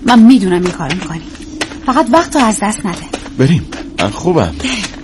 من میدونم این کارو میکنی، فقط وقت رو از دست نده. بریم، من خوبم.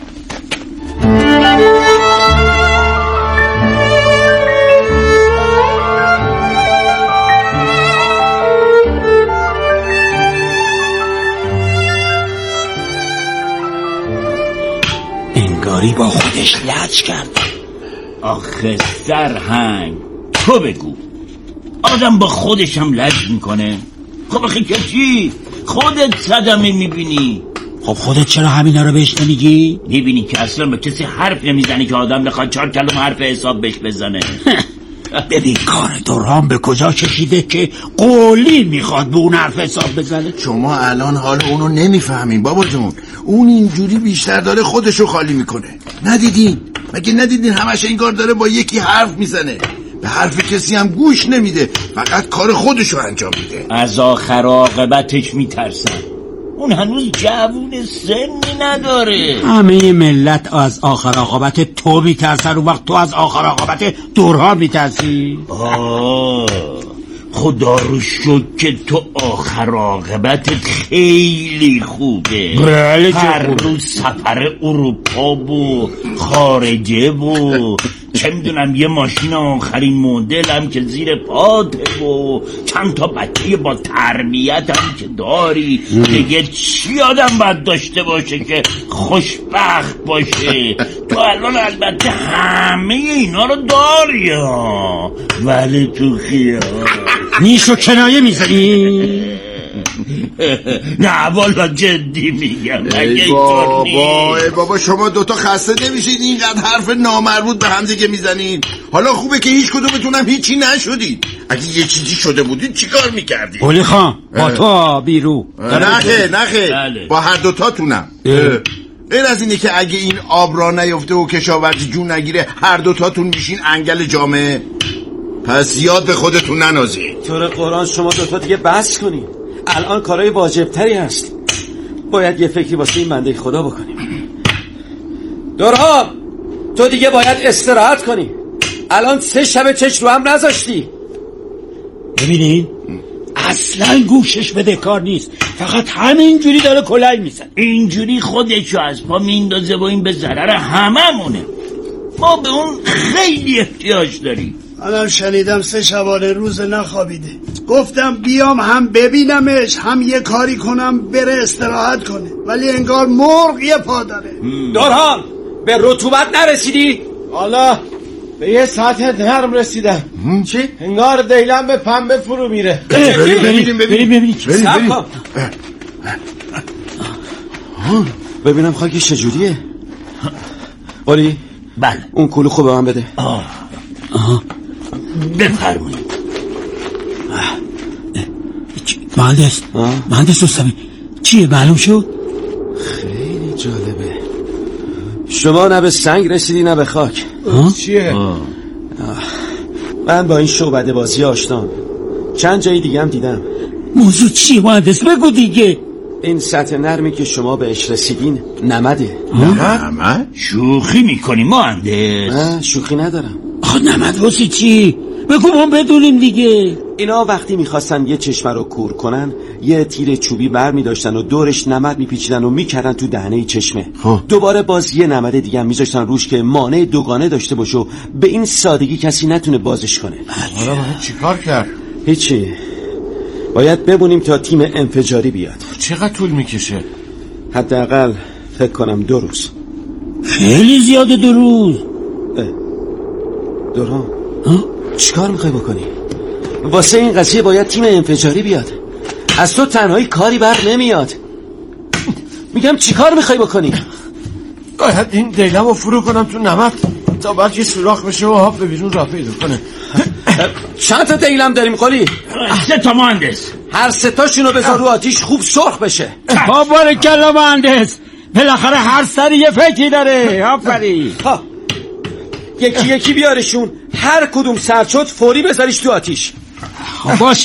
انگاری با خودش لج کرد. آخه سرهنگ تو بگو، آدم با خودش هم لج میکنه؟ خب آخه که چی؟ خودت صدمه میبینی. خب خودت چرا همینا رو بهش نمیگی؟ میبینی که اصلا به کسی حرف نمیزنی که آدم بخواد 4 کلمه حرف حساب بهش بزنه. ببین کار دوران به کجا کشیده که قولی میخواد به اون حرف حساب بزنه. شما الان حال اونو نمیفهمین بابا جون. اون اینجوری بیشتر داره خودشو خالی میکنه. ندیدین؟ مگه ندیدین همش این کار داره با یکی حرف میزنه، به حرف کسی هم گوش نمیده، فقط کار خودشو انجام میده. از آخر عاقبتش میترسن. اون هنوز جوون سنی نداره. همه ملت از آخر عاقبت تو میترسن، اون وقت تو از آخر عاقبت دوران میترسی. خدا رو شکر که تو آخر عاقبتت خیلی خوبه. بله هر روز سفر اروپا و خارجه و چه میدونم یه ماشین آخرین مدل هم که زیر پاته و چند تا بچه با تربیت هم که داری. دیگه چی آدم باید داشته باشه که خوشبخت باشه؟ تو الان البته همه اینا رو داری ها، ولی تو خیال نیشو کنایه میزنی؟ نه والا جدی میگم. ای بابا شما دوتا خسته نمیشید اینقدر حرف نامربوط به هم دیگه میزنید؟ حالا خوبه که هیچ کدومتونم هیچی نشدید. اگه یه چیزی شده بودید چی کار میکردید؟ اولی خان با تو بیرو. نخه با هر دوتاتونم. غیر از اینه که اگه این آب را نیفته و کشاورزی جون نگیره هر دوتاتون میشین انگل جامعه. پس یاد به خودتون ننازید. طور قرآن شما دوتا دیگه بس کنید. الان کارهای واجبتری هست. باید یه فکری واسه این بنده خدا بکنیم. دوران تو دیگه باید استراحت کنی. الان 3 شب چش رو هم نذاشتی. ببینین اصلا گوشش بده کار نیست، فقط همینجوری داره کلای میزن. اینجوری خودشو از پا میندازه و این به ضرر هممونه. ما به اون خیلی احتیاج داریم. الان شنیدم 3 شبانه روز نخوابیده. گفتم بیام هم ببینمش هم یه کاری کنم بره استراحت کنه، ولی انگار مرغ یه پا داره. دوران به رطوبت نرسیدی؟ حالا به یه سطح نرم رسیدم. چی؟ انگار دیلم به پنبه فرو میره. بریم. ببینم خاکی چجوریه. ولی بله اون کلو خوب به من بده. بفرمایید. مهندس رستمی چیه معلوم شد؟ خیلی جالبه. شما نه به سنگ رسیدی نه به خاک. چیه؟ من با این شعبده بازی آشنام، چند جایی دیگه هم دیدم. موضوع چیه مهندس بگو دیگه. این سطح نرمی که شما بهش رسیدین نمده. نمد؟ شوخی میکنی مهندس؟ نه شوخی ندارم. نمد واسه چی؟ بگو ما بدونیم دیگه. اینا وقتی میخواستن یه چشمه رو کور کنن یه تیر چوبی بر میداشتن و دورش نمد میپیچیدن و میکردن تو دهنه چشمه. دوباره باز یه نمد دیگه هم میذاشتن روش که مانع دوگانه داشته باشه و به این سادگی کسی نتونه بازش کنه. حالا باید چی کار کرد؟ هیچی، باید بمونیم تا تیم انفجاری بیاد. چقدر طول میکشه؟ حداقل فکر کنم 2 روز. خیلی زیاده 2 روز. دوران چیکار میخوای بکنی؟ واسه این قضیه باید تیم انفجاری بیاد. از تو تنهایی کاری بر نمیاد. میگم چیکار میخوای بکنی؟ باید این دیلم رو فرو کنم تو نمد تا بعد یه سوراخ بشه و آب به بیرون راه پیدا کنه. چند تا دیلم داریم قلی؟ 3 تا مهندس. هر 3 تاشونو بذار رو آتیش خوب سرخ بشه. بارکالله مهندس، بالاخره هر سری یه فکری داره. آفرین. یکی یکی بیارشون، هر کدوم سرد شد فوری بذاریش تو آتیش. باش.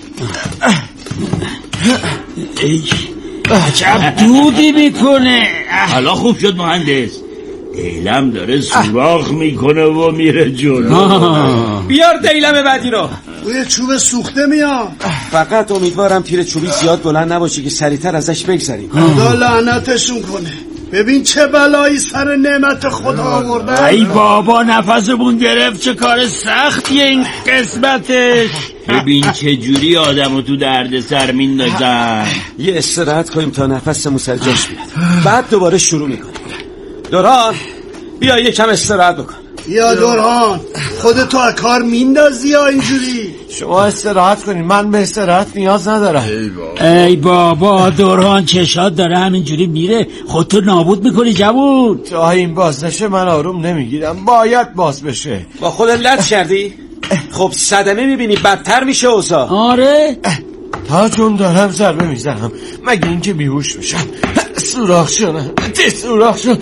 عجب دودی میکنه. حالا خوب شد مهندس. دیلم داره سوراخ میکنه و میره جلو. بیار دیلم بعدی رو. روی چوب سوخته میام. فقط امیدوارم تیر چوبی زیاد بلند نباشه که سریعتر ازش بگذریم. خدا لعنتشون کنه. ببین چه بلایی سر نعمت خدا آورده. ای بابا نفسمون گرفت، چه کار سختیه این قسمتش. ببین چه جوری آدمو تو درد سر میندازن. یه استراحت کنیم تا نفسمون سر جاش بیاد، بعد دوباره شروع میکنیم. دوران بیا یکم استراحت بکن. یا دوران خودتو از کار میندازی یا اینجوری؟ شما استراحت کنین، من به استراحت نیاز ندارم. ای بابا دوران چشات داره همینجوری میره، خودتو نابود میکنی جوون. تا این باز نشه من آروم نمیگیرم، باید باز بشه. با خودت لط کردی؟ خب صدمه میبینی بدتر میشه اوضاع. آره تا جون دارم ضربه میزنم مگه اینکه بیهوش بشم. سوراخ شدم، سوراخ شد.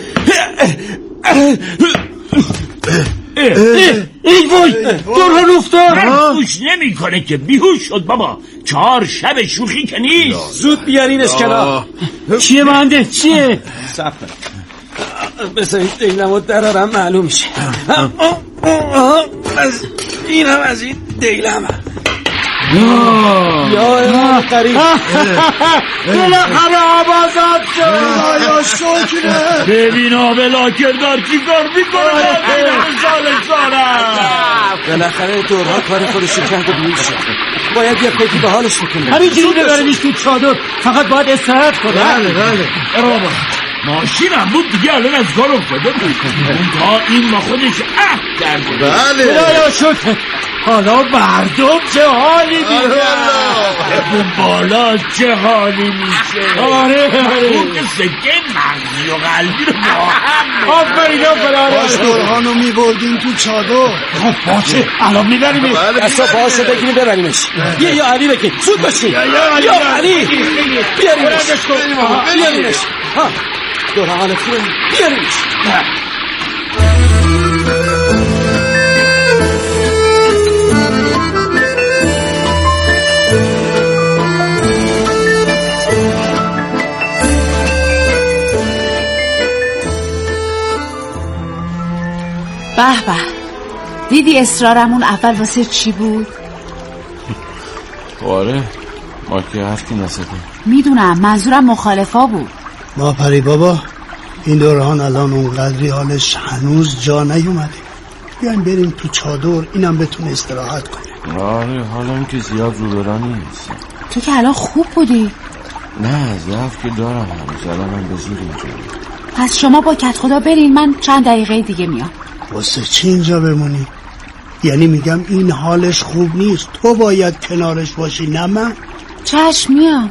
ای وای دوران افتاد. گوش نمی کنه که بیهوش شد بابا. 4 شب شوخی که نیست. زود بیارینش کنار. چیه بنده چیه؟ صبر بذارید دیلمو درارم معلوم میشه. اینم از این دیلم. یا قریب بالاخره آبازاد شد. یا شکره. ببین آبلا کردار چی کار میکنه. بالاخره دورها کار خودشو کرد و بیهوش شد. باید یه فکری به حالش بکنه. همینجوری ببرنیش تو چادر، فقط باید استراحت کنه. بله ماشینم بود دیگه الان از کار افتاده بود. اون تا این با خودش کرده. بله خدایا شکر. حالا مردم چه حالی میشه. اون بالا چه حالی میشه. آره اون که سکه مغزی و قلبی رو با هم. آفرین باش دورهانو میبردیم تو چادر. خب باشه الان میبریمش. اصلا باشه بگیریم ببریمش. یا علی بگیر زود باشی. یا علی بیاریمش. ها دوران خوبه بیاریمش. به به، دیدی اصرارمون اول واسه چی بود؟ آره ما که حرفی نزدیم. میدونم منظورم مخالفا بود. ما پری بابا این دوران الان اونقدری حالش هنوز جا نیومده. بیاین بریم تو چادر اینم بتونه استراحت کنه. آره حالا که زیاد رو برانی نیست. تو که الان خوب بودی. نه ضعف که دارم هنوز، الان من به زور اینجا. پس شما با کت خدا برین، من چند دقیقه دیگه میام. واسه چی اینجا بمونی؟ یعنی میگم این حالش خوب نیست، تو باید کنارش باشی نه من. چشم میام.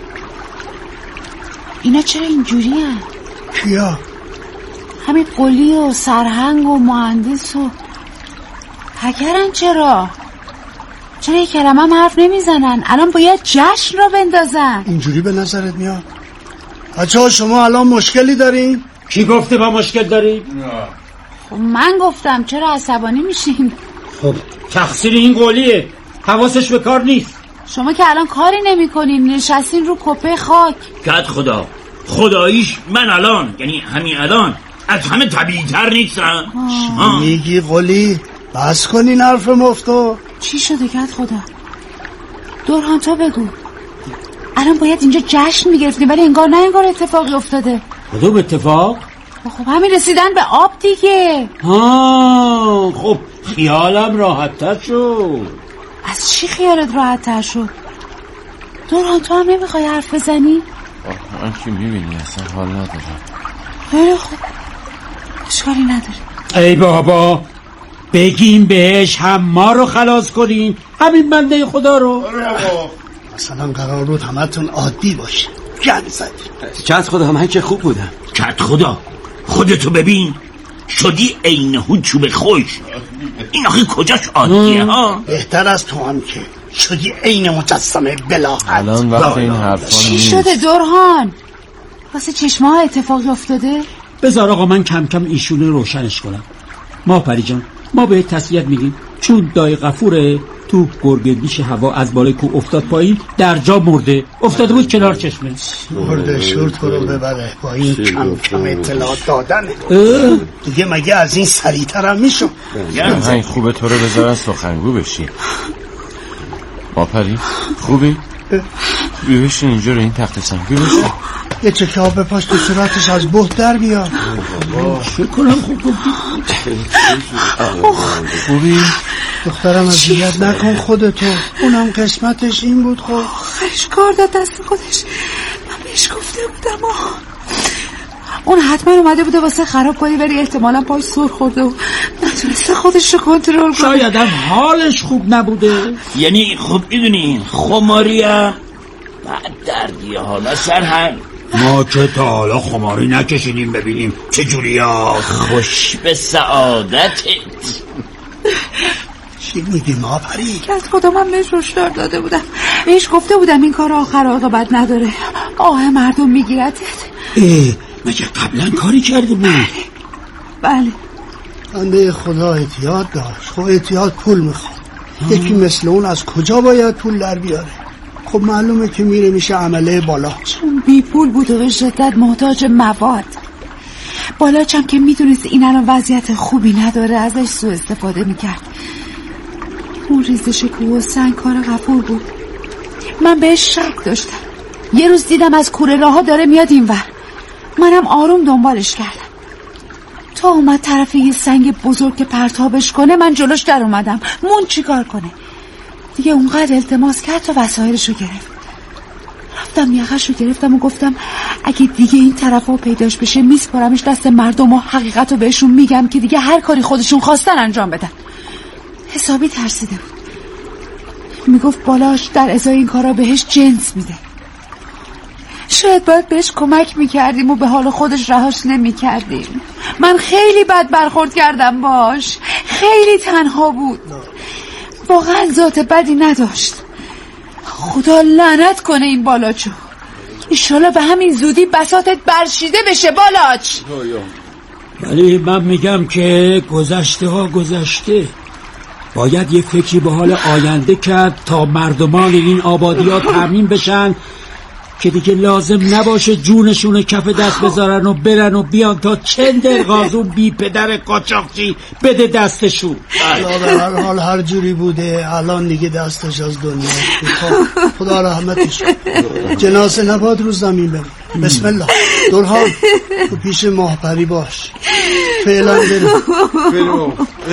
اینا چرا اینجوری هن؟ کیا؟ همین قلی و سرهنگ و مهندس و هکرن. چرا یک کلمه هم حرف نمیزنن؟ الان باید جشن را بندازن. اینجوری به نظرت میاد؟ بچه‌ها شما الان مشکلی دارین؟ کی گفته با مشکل داریم؟ خب من گفتم، چرا عصبانی میشین؟ خب تقصیر این قلیه، حواسش به کار نیست. شما که الان کاری نمی کنین، نشستین رو کپه خاک. کت خدا خداییش من الان، یعنی همین الان، از همه طبیعی تر نیستم. میگی قلی؟ بس کنین حرف مفتو. چی شده کت خدا؟ دوران تو بگو. الان باید اینجا جشن میگرفتیم ولی انگار اتفاقی افتاده. کدوم اتفاق؟ خب همین رسیدن به آب دیگه. خب خیالم راحت‌تر شد. از چی خیالت راحت‌تر شد؟ دوران تو هم نمیخوای حرف بزنی؟ من که میبینی اصلا حال ندارم. خیلی خوب، اشکالی نداره. ای بابا بگیم بهش هم ما رو خلاص کنین، همین بنده خدا رو. مثلا قرار بود همتون عادی باشه. گند زدی. کت خدا من که خوب بودم. کت خدا خودتو ببین، شدی عینهو چوب خوش. این آخه کجاش عادیه ها؟ بهتر از تو هم که شدی عین مجسمه بلاحت. الان وقت این حرفا چی نیست. شده دورهان؟ واسه چشمه ها اتفاقی افتاده؟ بذار آقا من کم کم ایشونه روشنش کنم. ما پری جان ما به تسلیت میگیم، چون دای غفوره تو گرگدیش هوا از بالای کوه افتاد پایین، در جا مرده، افتاده بود کنار چشمه. مرده شور تو رو ببره با این کم کم اطلاعات دادنه. دیگه مگه از این سریعتر هم میشون؟ این خوبه تو رو بذارن سخنگو بشی. ماپری خوبی؟ بیوشین اینجا رو این تخت سنگ بیوشین. یه چکه آب بپاش تو صورتش از بهت در بیاد. شکر کنم خوبی؟ دخترم اذیت نکن خودتو، اونم قسمتش این بود. خب آخرش کار داد دست خودش. من بهش گفته بودم اون حتما اومده بوده واسه خراب کنی، ولی احتمالا پاش سر خورده و نتونسته خودش رو کنترل کنه. شاید هم حالش خوب نبوده. یعنی خب میدونی خماریم بعد دردیه حالا سرهنگ. ما که تا حالا خماری نکشیدیم ببینیم چجوری ها. خوش به سعادتت. چی میگی ماپری؟ که از خودم هم بهش هشدار داده بودم، بهش گفته بودم این کار آخر عاقبت نداره، آه مردم میگیرتت. مگه قبلا کاری کرده بود؟ بله. بنده خدا احتیاط داشت. خب احتیاط پول میخواد. یکی مثل اون از کجا باید پول در بیاره؟ خب معلومه که میشه عمله بالا. چون بی پول بود و به شدت محتاج مواد. بالاچم که میدونست این الان وضعیت خوبی نداره ازش سوء استفاده میکرد. اون ریزش کوه و سنگ کار غفور بود. من بهش شک داشتم. یه روز دیدم از کوره راه‌ها داره میاد اینور، منم آروم دنبالش کردم تا اومد طرف یه سنگ بزرگ که پرتابش کنه. من جلوش در اومدم، مون چیکار کنه دیگه. اونقدر التماس کرد تا وسایلشو گرفت. رفتم یقه‌شو گرفتم و گفتم اگه دیگه این طرفا پیداش بشه میسپارمش دست مردم و حقیقتو بهشون میگم که دیگه هر کاری خودشون خواستن انجام بدن. حسابی ترسیده بود. میگفت بالاش در ازای این کارا بهش جنس میده. شاید باید بهش کمک میکردیم و به حال خودش رهاش نمیکردیم. من خیلی بد برخورد کردم باش. خیلی تنها بود. واقعا ذات بدی نداشت. خدا لعنت کنه این بالاچو. انشالله به همین زودی بساطت برشیده بشه بالاچ. ولی من میگم که گذشته ها گذشته. باید یه فکری به حال آینده کرد تا مردمان این آبادیات تامین بشن که دیگه لازم نباشه جونشون کف دست بذارن و برن و بیان تا چند قازون بی پدر قاچاقچی بده دستشون. به هر حال هر جوری بوده الان دیگه دستش از دنیا. خدا رحمتش کنه. جنازه نباد رو زمین بره. بسم الله. دلها تو پیش ماهپری باش. فعلا برو.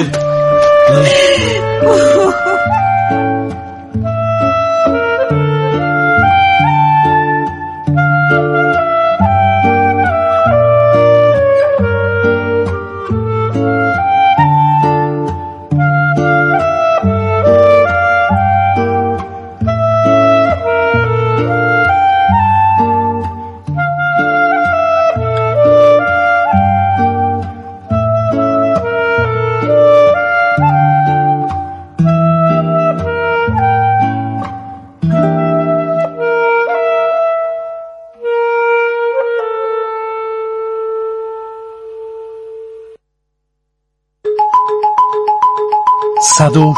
با سلام،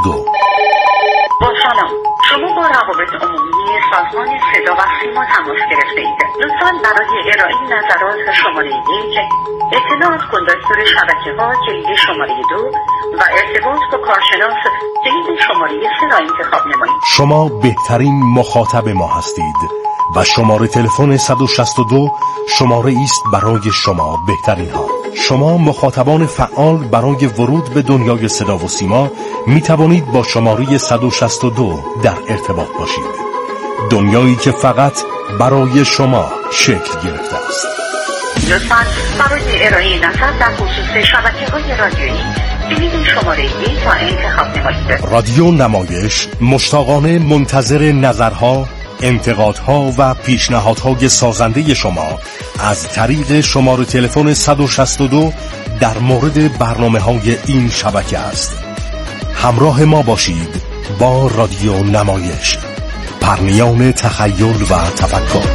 شما با روابط عمومی سازمان صدا و سیما تماس گرفته اید. لطفاً برای ارائه نظرات شماره 1 اطلاعات کندکتور شبکه‌ها کلید شماره 2 و ارتباط با کارشناس کلید شماره 3 را انتخاب نمایید. شما بهترین مخاطب ما هستید و شماره تلفن 162 شماره است برای شما بهترین ها. شما مخاطبان فعال برای ورود به دنیای صدا و سیما می توانید با شماره 162 در ارتباط باشید. دنیایی که فقط برای شما شکل گرفته است. لطفاً برای ارائه نظر در خصوص شبکه‌های رادیویی کلید شماره 1 را انتخاب نمایید. رادیو نمایش مشتاقانه منتظر نظرها، انتقادها و پیشنهادهای سازنده شما از طریق شماره تلفن 162 در مورد برنامه‌های این شبکه است. همراه ما باشید با رادیو نمایش، پرنیان تخیل و تفکر.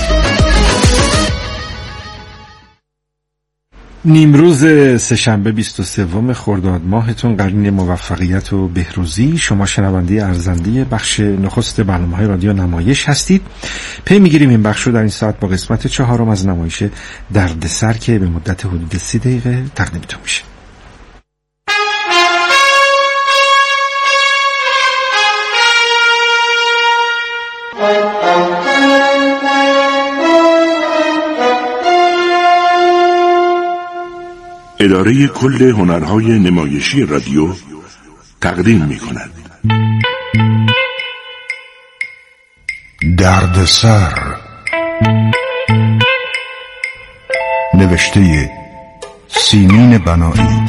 نیمروز سه‌شنبه 23 خرداد ماهتون قرین موفقیت و بهروزی. شما شنونده ارزنده بخش نخست برنامه‌های رادیو نمایش هستید. پی میگیریم این بخش رو در این ساعت با قسمت 4 از نمایش دردسر که به مدت حدود 30 دقیقه تقدیمتون میشه. اداره کل هنرهای نمایشی رادیو تقدیم می‌کند. دردسر، نوشته سیمین بنایی،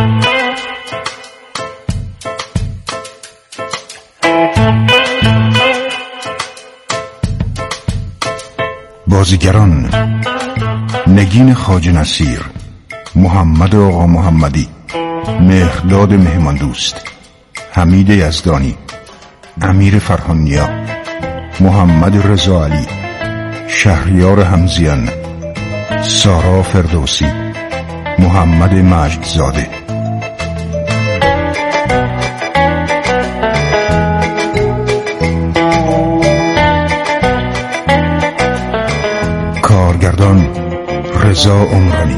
بازیگران: نگین خواجه نصیر، محمد آقا محمدی، مهرداد مهماندوست، حمید یزدانی، امیر فرهانیا، محمد رضا علی، شهریار همزیان، سارا فردوسی، محمد مجدزاده. کارگردان: رضا عمرانی.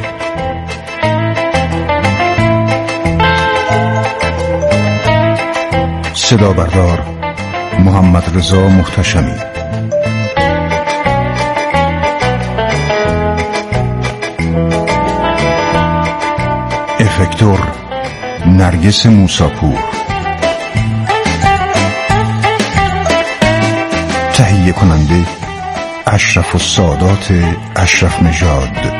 صدا بردار: محمد رضا محتشمی. افکتور: نرگس موساپور. تهیه کننده: اشرف السادات اشرف نژاد.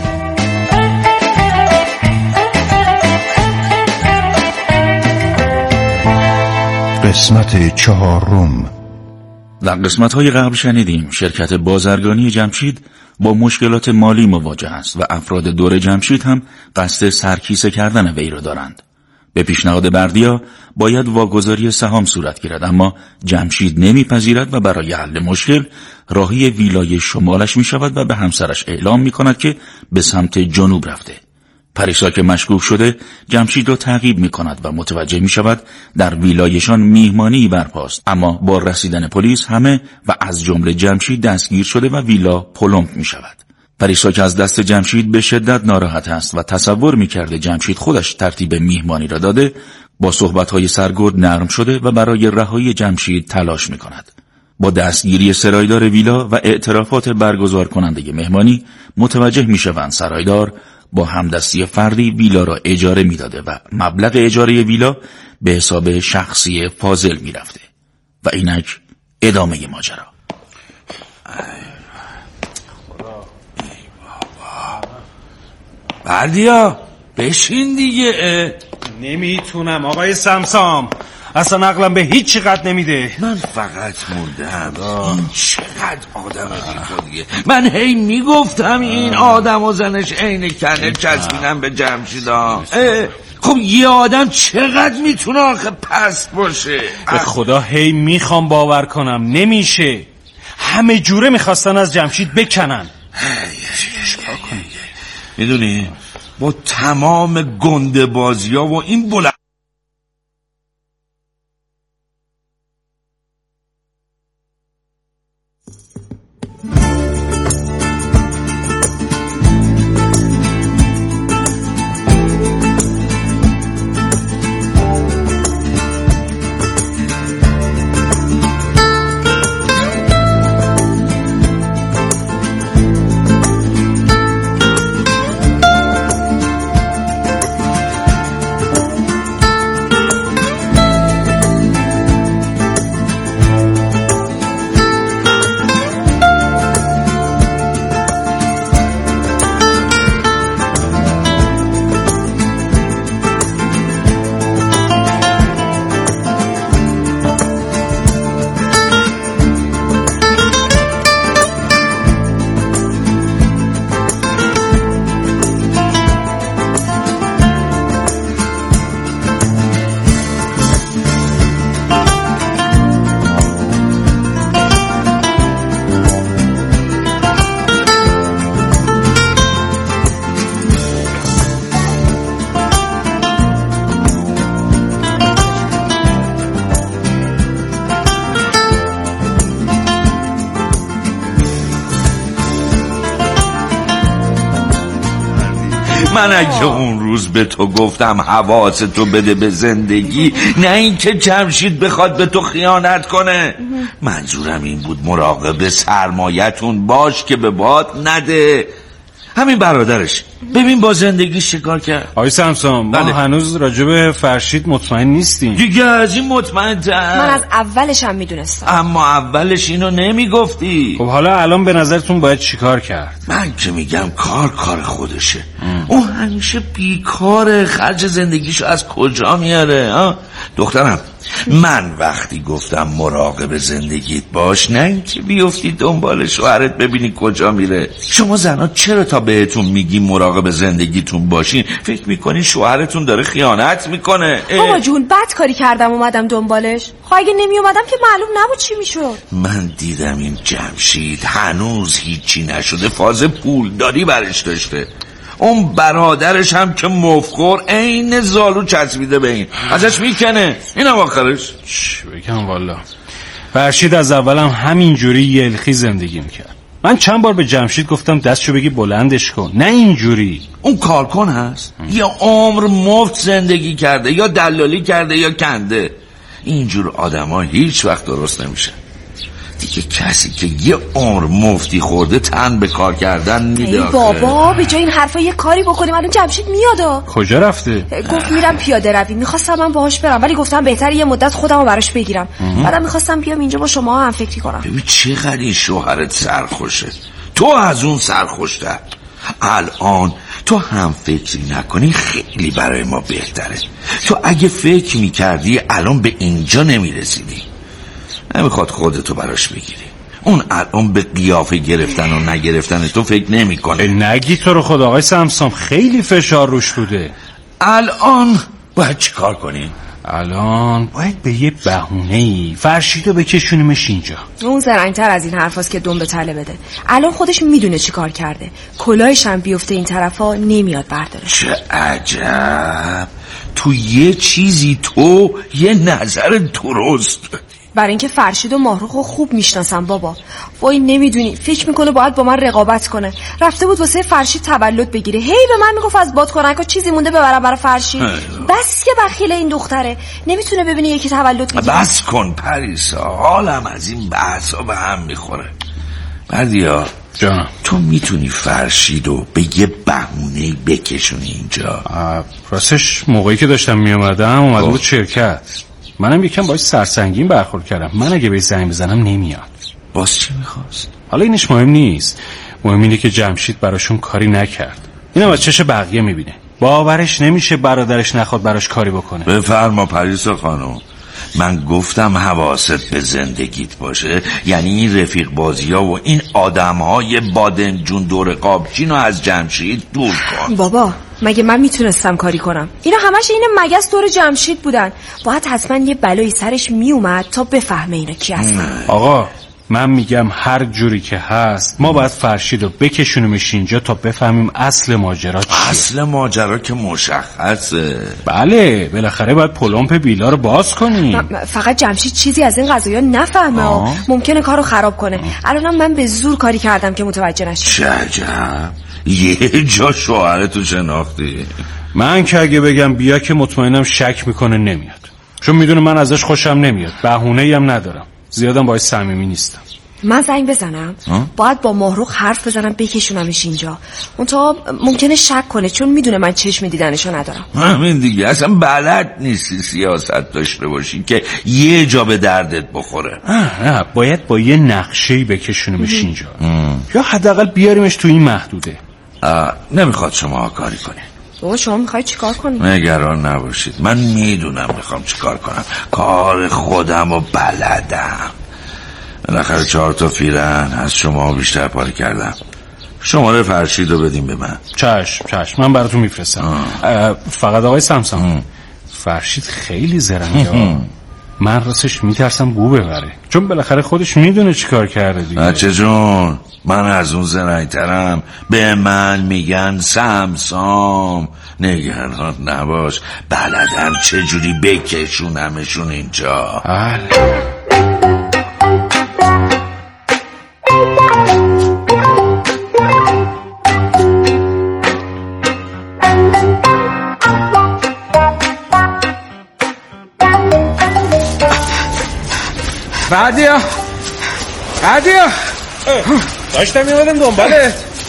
قسمت 4. در قسمت‌های قبل شنیدیم شرکت بازرگانی جمشید با مشکلات مالی مواجه است و افراد دور جمشید هم قصد سرکیسه کردن وی را دارند. به پیشنهاد بردیا باید واگذاری سهام صورت گیرد، اما جمشید نمیپذیرد و برای حل مشکل راهی ویلای شمالش می شود و به همسرش اعلام می کند که به سمت جنوب رفته. پریسا که مشکوک شده جمشید را تعقیب می کند و متوجه می شود در ویلایشان میهمانی برپاست، اما با رسیدن پلیس همه و از جمله جمشید دستگیر شده و ویلا پلمپ می شود. پریسا که از دست جمشید به شدت ناراحت است و تصور می کرده جمشید خودش ترتیب میهمانی را داده، با صحبت‌های سرگرد نرم شده و برای رهایی جمشید تلاش می کند. با دستگیری سرایدار ویلا و اعترافات برگزار کننده مهمانی متوجه می شوند سرایدار با همدستی فردی ویلا را اجاره می داده و مبلغ اجاره ویلا به حساب شخصی فاضل می رفته. و اینک ادامه ماجرا. بردیا بشین دیگه. نمیتونم آقای سمسام، اصلا عقلم به هیچ قد نمیده. من فقط موندم این چقدر آدم دیگه. من هی میگفتم این آدم و زنش عین کنه چسبیدن به جمشیدا. خب یه آدم چقدر میتونه آخه پست باشه؟ به خدا هی میخوام باور کنم نمیشه. همه جوره میخواستن از جمشید بکنن. چیکار کنی؟ میدونی با تمام گنده بازی ها و این بلند من اگه اون روز به تو گفتم حواستو بده به زندگی، نه اینکه جمشید بخواد به تو خیانت کنه. منظورم این بود مراقب سرمایتون باش که به باد نده. همین برادرش ببین با زندگیش چیکار کرد. آقای سمسام ما هنوز راجب فرشید مطمئن نیستیم. دیگه از این مطمئن تر. من از اولش هم میدونستم. اما اولش اینو نمیگفتی. خب حالا الان به نظرتون باید چیکار کرد؟ من که میگم کار خودشه. اون همیشه بیکاره، خرج زندگیشو از کجا میاره؟ دخترم من وقتی گفتم مراقب زندگیت باش، نه اینکه بیفتی دنبال شوهرت ببینی کجا میره. شما زنا چرا تا بهتون میگی مراقب زندگیتون باشین فکر میکنی شوهرتون داره خیانت میکنه؟ بابا جون بد کاری کردم اومدم دنبالش. خب اگه نمی اومدم که معلوم نبود چی میشد. من دیدم این جمشید هنوز هیچی نشده، فاز پولداری برش داشته. اون برادرش هم که مفخور عین زالو چسبیده به این، ازش میکنه. اینم آخرش چی بگم والا. فرشید از اولم همینجوری یلخی زندگی میکرد. من چند بار به جمشید گفتم دستشو بگی بلندش کن، نه اینجوری. اون کارکن هست یا عمر مفت زندگی کرده یا دلالی کرده یا کنده. اینجور آدما هیچ وقت درست نمیشه. دیگه کسی که یه عمر مفتی خورده تن به کار کردن میده. بابا به جای این حرفا یه کاری بکنیم. الان جمشید میاد. کجا رفته؟ گفت میرم پیاده روی. میخواستم من باهاش برم ولی گفتم بهتره یه مدت خودمو براش بگیرم. بعدم میخواستم بیام اینجا با شما هم فکری کنم. ببین چقدر این شوهرت سرخوشه، تو از اون سرخوشتر. الان تو هم فکری نکنی خیلی برای ما بهتره. تو اگه فکر میکردی الان به اینجا نمیرسیدی. نمیخواد خودتو براش بگیری. اون الان به قیافه گرفتن و نگرفتن تو فکر نمیکنه. نگی تو رو خدا آقای سمسام، خیلی فشار روش بوده. الان باید چی کار کنی؟ الان باید به یه بهونه‌ای فرشیدو بکشونیمش اینجا. اون زرنگ‌تر از این حرفاست که دم به تله بده. الان خودش میدونه چی کار کرده. کلاهش هم بیفته این طرفا نمیاد برداره. چه عجب، تو یه چیزی تو یه نظر درست. برای اینکه فرشید و ماهروخو خوب میشناسم بابا. وای نمیدونی فکر میکنه باید با من رقابت کنه. رفته بود واسه فرشید تولد بگیره، هی به من میگفت از بادکنکا چیزی مونده ببرم برای فرشید. بس که بخیل این دختره، نمیتونه ببینه یکی تولد میگیره. بس کن پریسا، حالم از این بحثا به هم میخوره. بردیا جانم، تو میتونی فرشیدو به یه بهونه‌ای بکشونی اینجا؟ راستش موقعی که داشتم میومدم اومده بود شرکت. منم یکم باید سرسنگین برخورد کردم. من اگه به زنگ بزنم نمیاد. باز چی میخواست؟ حالا اینش مهم نیست. مهم اینه که جمشید براشون کاری نکرد. اینم از چش بقیه میبینه. باورش نمیشه برادرش نخواد براش کاری بکنه. بفرما پریسا خانم. من گفتم حواست به زندگیت باشه، یعنی این رفیق بازی ها و این آدم های بادمجون دور قابچین رو از جمشید دور کن. بابا مگه من میتونستم کاری کنم؟ اینا همش این مگس دور جمشید بودن. باید حتما یه بلایی سرش میومد تا بفهمه اینا کی هستن. آقا من میگم هر جوری که هست ما باید فرشیدو بکشونیمش اینجا تا بفهمیم اصل ماجرا چیه. اصل ماجرا که مشخصه. بله بالاخره باید پلمپ بیلا رو باز کنیم. فقط جمشید چیزی از این قضایا نفهمه. ممکنه کارو خراب کنه. الانم من به زور کاری کردم که متوجه نشه. چه عجب، یه جا شوهرتو شناختی. من که اگه بگم بیا که مطمئنم شک میکنه نمیاد، چون میدونه من ازش خوشم نمیاد. بهونه‌ای هم ندارم، زیادم باید صمیمی نیستم. من زنگ بزنم؟ باید با ماهروخ حرف بزنم بکشونمش اینجا. اون تا ممکنه شک کنه چون میدونه من چشم دیدنشو ندارم. همین دیگه، اصلا بلد نیستی سیاست داشته باشی که یه جا به دردت بخوره. نه باید با یه نقشه‌ای بکشونمش اینجا یا حداقل بیاریمش تو این محدوده. نمیخواد شما کاری کنی. بابا شما میخوای چیکار کنی؟ نگران نباشید، من میدونم میخوام چیکار کنم. کار خودم و بلدم. بالاخره 4 تا فیرن از شما بیشتر پاره کردم. شماره فرشید رو بدیم به من. چشم من براتون میفرستم. فقط آقای سمسام فرشید خیلی زرنگه. من راستش میترسم بو ببره، چون بالاخره خودش میدونه چیکار کرده دیگه. بچه جون من از اون زرنگترم. به من میگن سمسام. نگران نباش، بلدم چجوری بکشونمشون اینجا. بردیا داشتم میمادم دنبالت.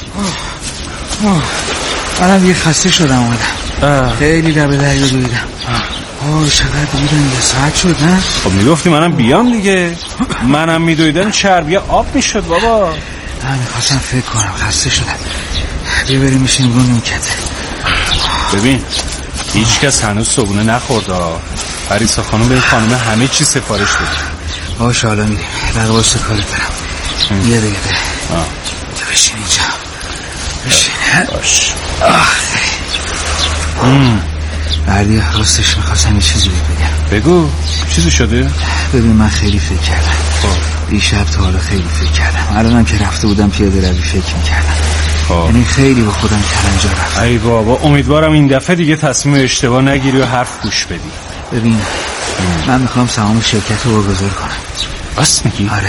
منم دیگه خسته شدم اومدم. خیلی لبه دریا دویدم. چقدر دویدم، 1 ساعت شد نه؟ خب میگفتی منم بیام دیگه. منم میدویدم چربیه آب میشد بابا. من میخواستم فکر کنم، خسته شدم. بیا بریم میشیم رو نوکته. ببین هیچ کس هنوز صبونه نخورده. پریسا خانم به خانم همه چی سفارش بده. باشه حالا میریم. بقیه کارت دارم. یه دقیقه بشین اینجا. بشین. باش. بردیا راستش میخواستم یه چیزی بگم. بگو. چیزی شده؟ ببین من خیلی فکر کردم. دیشب تا حالا خیلی فکر کردم. الانم که رفته بودم پیاده روی فکر میکردم. یعنی خیلی با خودم کلنجا رفتم. ای بابا امیدوارم این دفعه دیگه تصمیم اشتباه نگیری و حرف گوش بدی. ببین من میخوام سهام شرکت رو واگذار کنم. بس میگی؟ آره.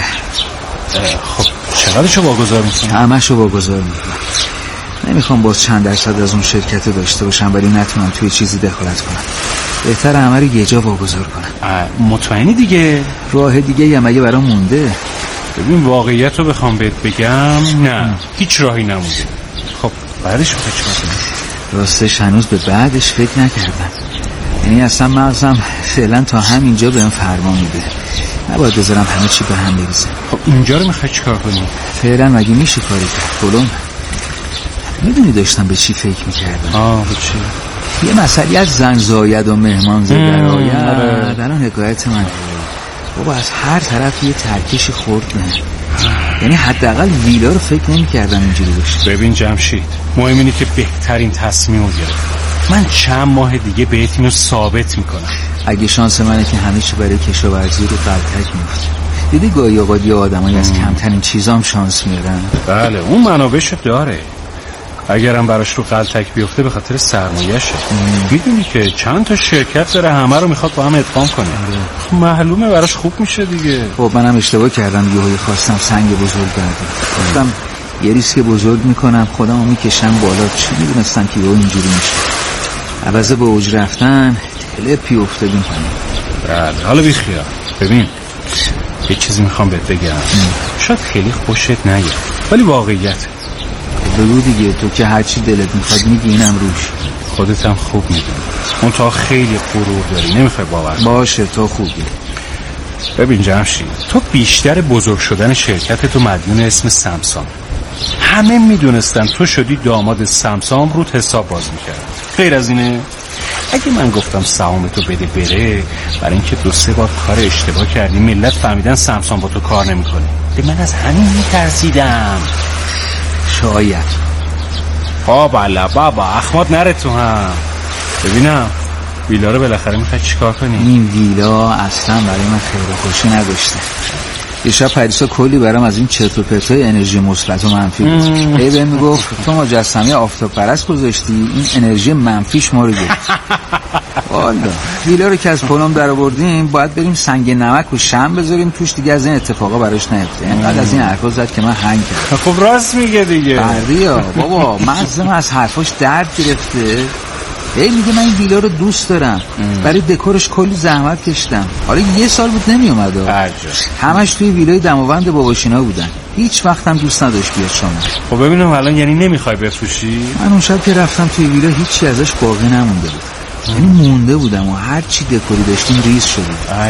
خب چقدرشو واگذار میکنی؟ همشو واگذار میکنم. نمیخوام باز چند درصد از اون شرکت داشته باشم ولی نتونم توی چیزی دخالت کنم. بهتر همه رو یه جا واگذار کنم. مطمئنی دیگه؟ راه دیگه یا مگه برام مونده؟ ببین واقعیت رو بخوام بهت بگم نه هیچ راهی نمونده. خب بعدش رو چیکار کنم؟ راستش هنوز به بعدش فکر نکردم. یعنی اصلا مغزم فعلا تا همینجا بهم فرمان میده. نباید بذارم همه چی به هم بریزه. خب اینجا رو میخوای چیکار کنی؟ فعلا مگه میشه کاری کرد؟ بلون میدونی داشتم به چی فکر میکردم؟ به چی؟ یه مسئله از زن زاید و مهمان زدن آید در اون حکایت من بابا از هر طرف یه ترکشی خورد بهم. یعنی حداقل ویلا رو فکر نمی‌کردم اینجوری باشه. ببین جمشید مهم اینه که بهترین تصمیم رو گرفت. من چند ماه دیگه بهت اینو ثابت میکنم. اگه شانس منه که همه چی برای کشاورزی رو قلتک میفته. دیدی گاهی اوقات یه آدمایی از کمترین چیزام شانس میارن. بله اون منابعشو داره. اگرم براش رو قلتک بیفته به خاطر سرمایه‌شه. میدونی که چند تا شرکت داره همه رو میخواد با هم ادغام کنه. معلومه براش خوب میشه دیگه. خب منم اشتباه کردم یهو خواستم سنگ بزرگ بردارم. گفتم یه ریسک بزرگ میکنم خودمو میکشم بالا. چی میدونستم که یهو اینجوری میشه. عوض به اوج رفتن تلپی افتادیم کنیم. بله حالا بی خیال. ببین یه چیزی میخوام بهت بگم. شاید خیلی خوشت نیاد ولی واقعیت. بگو دیگه تو که هرچی دلت میخواد میگی اینم روش. خودت هم خوب میدونی اون تا خیلی غرور داری نمیخوای باور کنی. باشه تو خوبی. ببین جمشید تو بیشتر بزرگ شدن شرکت تو مدیون اسم سمسام. همه میدونستن تو شدی داماد سمسام روت حساب باز میکرد. غیر از اینه اگه من گفتم سهامتو بده بره برای اینکه 2-3 بار کار اشتباه کردی ملت فهمیدن سمسام با تو کار نمیکنه. من از همین میترسیدم. شاید بابا اخمات نره تو هم. ببینم ویلا رو بالاخره میخوای چیکار کنی؟ این ویلا اصلا برای من خیر و خوشی نداشته. یه شب پریسا کلی برام از این چرت و پرتای انرژی مثبت و منفی گفت. بهم میگفت تو مجسمه آفتاب پرست گذاشتی این انرژی منفیش ما رو گرفت. والا ویلا رو که از پلم در آوردیم باید بریم سنگ نمک و شم بذاریم توش دیگه از این اتفاقا براش نیفته. اینقدر از این حرفا زد که من هنگ کردم. خب راست میگه دیگه. بردیا بابا مغزم از حرفاش درد گرفته. میگه من این ویلا رو دوست دارم. برای دکورش کلی زحمت کشیدم. حالا 1 سال بود نمی اومد. همش توی ویلای دماوند باباشینا بودن. هیچ وقتم دوست نداشت بیاد شما. خب ببینم الان یعنی نمیخوای بفروشی؟ من اون شب که رفتم توی ویلا هیچی ازش باقی نمونده بود. یعنی مونده بودم و هر چی دکوری داشتیم ریز شده.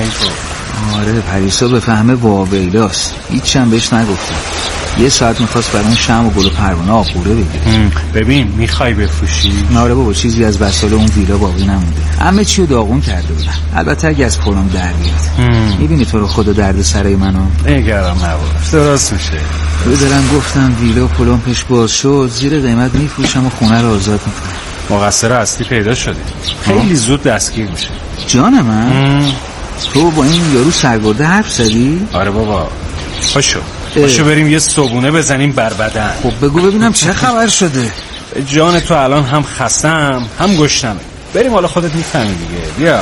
آره پریسا به فهمه واویلاست. هیچی هم بهش نگفتم. 1 ساعت میخواست برای اون شم و گل و پروانه آقوره بگیره. ببین میخوای بفروشی؟ آره بابا چیزی از وسایل اون ویلا باقی نمونده. همه چی رو داغون کرده بودن. البته اگه از پلم در بیاد. میبینی تو رو خدا درد سرای منو. نگران نباش درست میشه. تو دلم گفتم ویلا و پلم پیش باز شد زیر قیمت میفروشم و خونه رو آزاد میکنم. مقصر اصلی پیدا شده. خیلی زود دستگیر میشه. جان من تو با این یارو سرگرده حرف زدی؟ آره بابا پاشو بریم یه صبونه بزنیم بر بدن. خب بگو ببینم چه خبر شده. جان تو الان هم خستم هم گشتمه. بریم حالا خودت میفهمی دیگه. بیا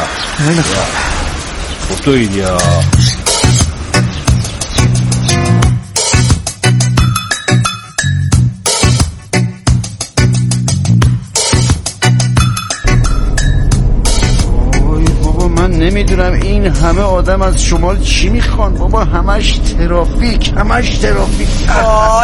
خب تو ایدیا. نمیدونم این همه آدم از شمال چی میخوان بابا. همش ترافیک.